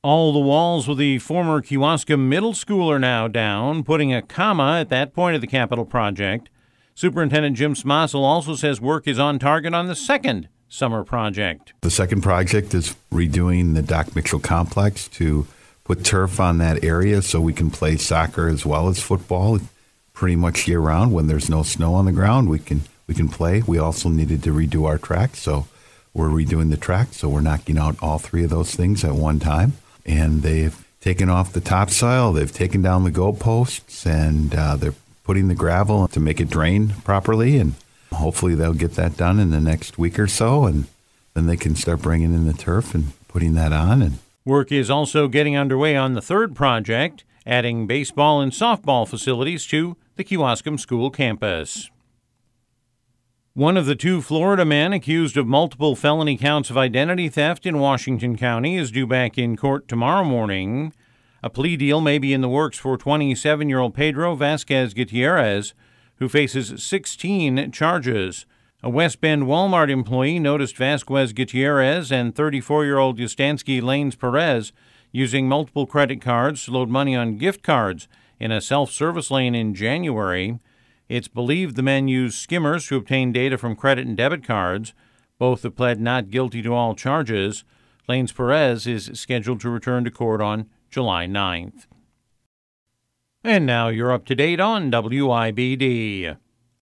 All the walls of the former Kewaskum Middle School are now down, putting a comma at that point of the capital project. Superintendent Jim Smossel also says work is on target on the second summer project. The second project is redoing the Doc Mitchell complex to put turf on that area so we can play soccer as well as football pretty much year-round. When there's no snow on the ground, we can play. We also needed to redo our track, so we're redoing the track. So we're knocking out all three of those things at one time. And they've taken off the topsoil, they've taken down the goalposts, and they're putting the gravel to make it drain properly. And hopefully they'll get that done in the next week or so, and then they can start bringing in the turf and putting that on. And work is also getting underway on the third project, adding baseball and softball facilities to the Kewaskum School campus. One of the two Florida men accused of multiple felony counts of identity theft in Washington County is due back in court tomorrow morning. A plea deal may be in the works for 27-year-old Pedro Vasquez Gutierrez, who faces 16 charges. A West Bend Walmart employee noticed Vasquez Gutierrez and 34-year-old Yustansky Lanes Perez using multiple credit cards to load money on gift cards in a self-service lane in January. It's believed the men used skimmers to obtain data from credit and debit cards. Both have pled not guilty to all charges. Lanes Perez is scheduled to return to court on July 9th. And now you're up to date on WIBD.